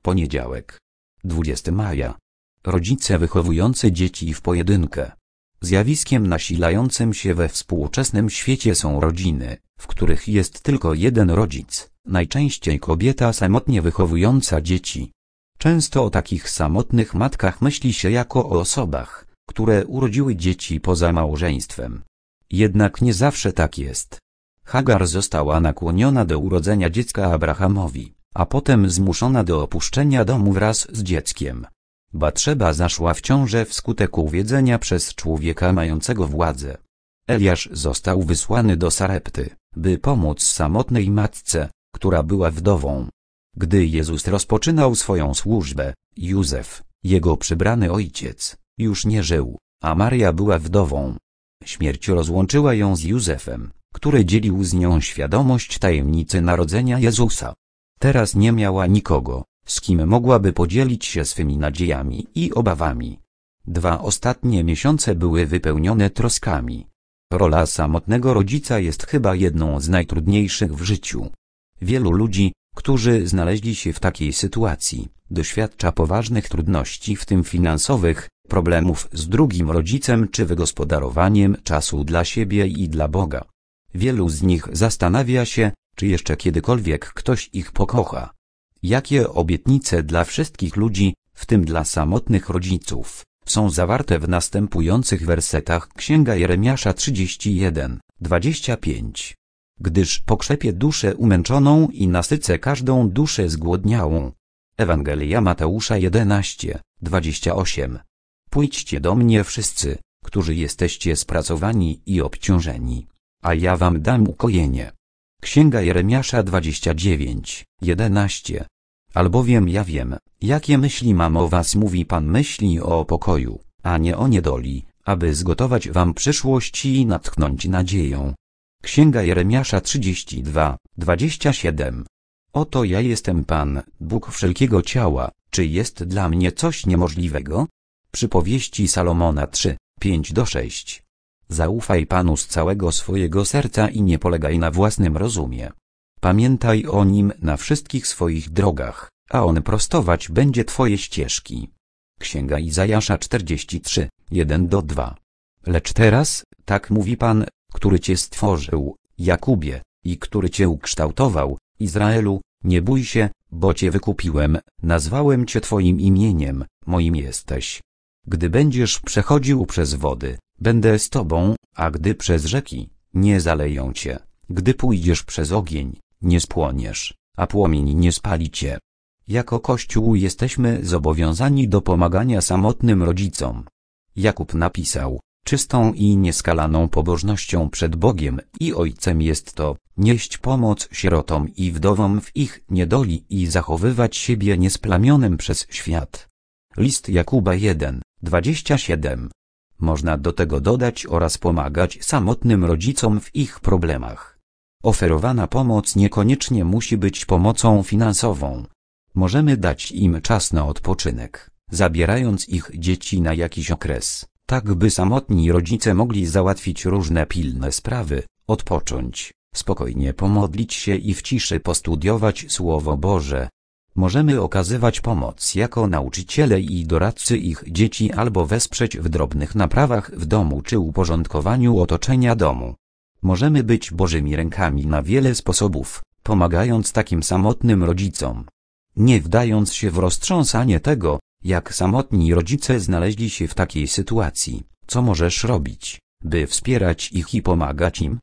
Poniedziałek. 20 maja. Rodzice wychowujący dzieci w pojedynkę. Zjawiskiem nasilającym się we współczesnym świecie są rodziny, w których jest tylko jeden rodzic, najczęściej kobieta samotnie wychowująca dzieci. Często o takich samotnych matkach myśli się jako o osobach, które urodziły dzieci poza małżeństwem. Jednak nie zawsze tak jest. Hagar została nakłoniona do urodzenia dziecka Abrahamowi, a potem zmuszona do opuszczenia domu wraz z dzieckiem. Batrzeba zaszła w ciążę wskutek uwiedzenia przez człowieka mającego władzę. Eliasz został wysłany do Sarepty, by pomóc samotnej matce, która była wdową. Gdy Jezus rozpoczynał swoją służbę, Józef, jego przybrany ojciec, już nie żył, a Maria była wdową. Śmierć rozłączyła ją z Józefem, który dzielił z nią świadomość tajemnicy narodzenia Jezusa. Teraz nie miała nikogo, z kim mogłaby podzielić się swymi nadziejami i obawami. 2 ostatnie miesiące były wypełnione troskami. Rola samotnego rodzica jest chyba jedną z najtrudniejszych w życiu. Wielu ludzi, którzy znaleźli się w takiej sytuacji, doświadcza poważnych trudności, w tym finansowych, problemów z drugim rodzicem czy wygospodarowaniem czasu dla siebie i dla Boga. Wielu z nich zastanawia się, czy jeszcze kiedykolwiek ktoś ich pokocha. Jakie obietnice dla wszystkich ludzi, w tym dla samotnych rodziców, są zawarte w następujących wersetach Księga Jeremiasza 31:25. Gdyż pokrzepię duszę umęczoną i nasycę każdą duszę zgłodniałą. Ewangelia Mateusza 11:28. Pójdźcie do mnie wszyscy, którzy jesteście spracowani i obciążeni, a ja wam dam ukojenie. Księga Jeremiasza 29:11. Albowiem ja wiem, jakie myśli mam o was, mówi Pan, myśli o pokoju, a nie o niedoli, aby zgotować wam przyszłość i natchnąć nadzieją. Księga Jeremiasza 32:27. Oto ja jestem Pan, Bóg wszelkiego ciała, czy jest dla mnie coś niemożliwego? Przypowieści Salomona 3:5-6. Zaufaj Panu z całego swojego serca i nie polegaj na własnym rozumie. Pamiętaj o Nim na wszystkich swoich drogach, a On prostować będzie twoje ścieżki. Księga Izajasza 43:1-2. Lecz teraz, tak mówi Pan, który cię stworzył, Jakubie, i który cię ukształtował, Izraelu, nie bój się, bo cię wykupiłem, nazwałem cię twoim imieniem, moim jesteś. Gdy będziesz przechodził przez wody, będę z tobą, a gdy przez rzeki, nie zaleją cię. Gdy pójdziesz przez ogień, nie spłoniesz, a płomień nie spali cię. Jako Kościół jesteśmy zobowiązani do pomagania samotnym rodzicom. Jakub napisał, czystą i nieskalaną pobożnością przed Bogiem i Ojcem jest to, nieść pomoc sierotom i wdowom w ich niedoli i zachowywać siebie niesplamionym przez świat. List Jakuba 1:27. Można do tego dodać oraz pomagać samotnym rodzicom w ich problemach. Oferowana pomoc niekoniecznie musi być pomocą finansową. Możemy dać im czas na odpoczynek, zabierając ich dzieci na jakiś okres, tak by samotni rodzice mogli załatwić różne pilne sprawy, odpocząć, spokojnie pomodlić się i w ciszy postudiować Słowo Boże. Możemy okazywać pomoc jako nauczyciele i doradcy ich dzieci albo wesprzeć w drobnych naprawach w domu czy uporządkowaniu otoczenia domu. Możemy być Bożymi rękami na wiele sposobów, pomagając takim samotnym rodzicom. Nie wdając się w roztrząsanie tego, jak samotni rodzice znaleźli się w takiej sytuacji, co możesz robić, by wspierać ich i pomagać im?